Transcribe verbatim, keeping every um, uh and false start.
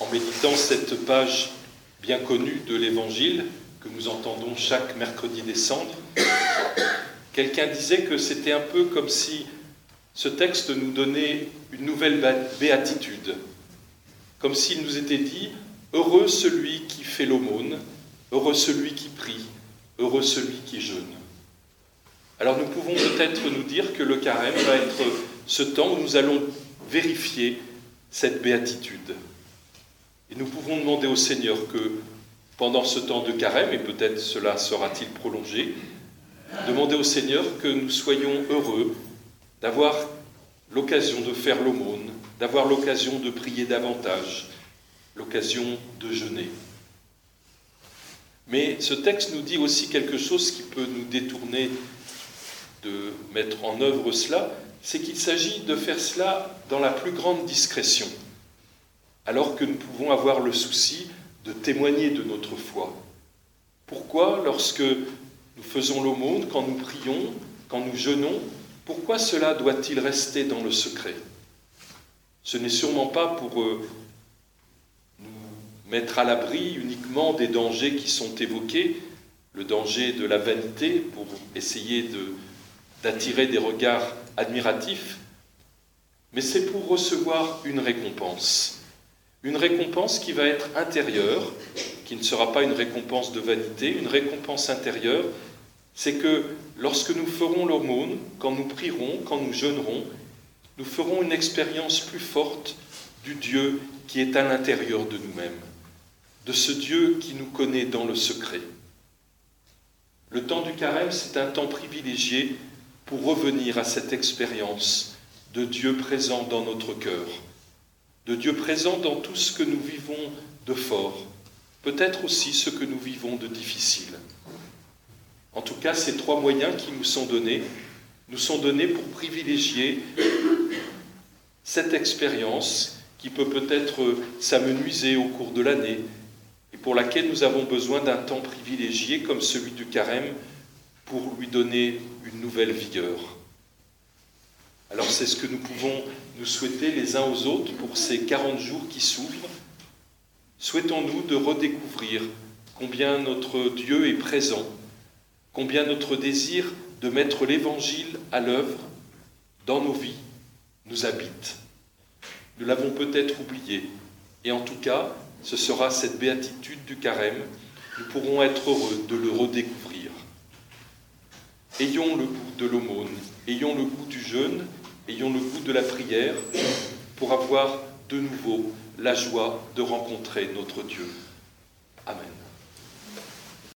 en méditant cette page bien connue de l'Évangile que nous entendons chaque mercredi des Cendres, quelqu'un disait que c'était un peu comme si ce texte nous donnait une nouvelle béatitude, comme s'il nous était dit « Heureux celui qui fait l'aumône, heureux celui qui prie, heureux celui qui jeûne ». Alors nous pouvons peut-être nous dire que le carême va être ce temps où nous allons vérifier cette béatitude. Et nous pouvons demander au Seigneur que pendant ce temps de carême, et peut-être cela sera-t-il prolongé, demander au Seigneur que nous soyons heureux d'avoir l'occasion de faire l'aumône, d'avoir l'occasion de prier davantage, l'occasion de jeûner. Mais ce texte nous dit aussi quelque chose qui peut nous détourner de mettre en œuvre cela, c'est qu'il s'agit de faire cela dans la plus grande discrétion, alors que nous pouvons avoir le souci de témoigner de notre foi. Pourquoi, lorsque nous faisons l'aumône, quand nous prions, quand nous jeûnons, pourquoi cela doit-il rester dans le secret ? Ce n'est sûrement pas pour euh, nous mettre à l'abri uniquement des dangers qui sont évoqués, le danger de la vanité, pour essayer de, d'attirer des regards admiratifs, mais c'est pour recevoir une récompense. Une récompense qui va être intérieure, qui ne sera pas une récompense de vanité, une récompense intérieure, c'est que lorsque nous ferons l'aumône, quand nous prierons, quand nous jeûnerons, nous ferons une expérience plus forte du Dieu qui est à l'intérieur de nous-mêmes, de ce Dieu qui nous connaît dans le secret. Le temps du carême, c'est un temps privilégié pour revenir à cette expérience de Dieu présent dans notre cœur, de Dieu présent dans tout ce que nous vivons de fort, peut-être aussi ce que nous vivons de difficile. En tout cas, ces trois moyens qui nous sont donnés, nous sont donnés pour privilégier cette expérience qui peut peut-être s'amenuiser au cours de l'année et pour laquelle nous avons besoin d'un temps privilégié comme celui du carême pour lui donner une nouvelle vigueur. Alors c'est ce que nous pouvons nous souhaiter les uns aux autres pour ces quarante jours qui s'ouvrent. Souhaitons-nous de redécouvrir combien notre Dieu est présent, combien notre désir de mettre l'Évangile à l'œuvre dans nos vies nous habite. Nous l'avons peut-être oublié, et en tout cas, ce sera cette béatitude du carême, nous pourrons être heureux de le redécouvrir. Ayons le goût de l'aumône, ayons le goût du jeûne, ayons le goût de la prière pour avoir de nouveau la joie de rencontrer notre Dieu.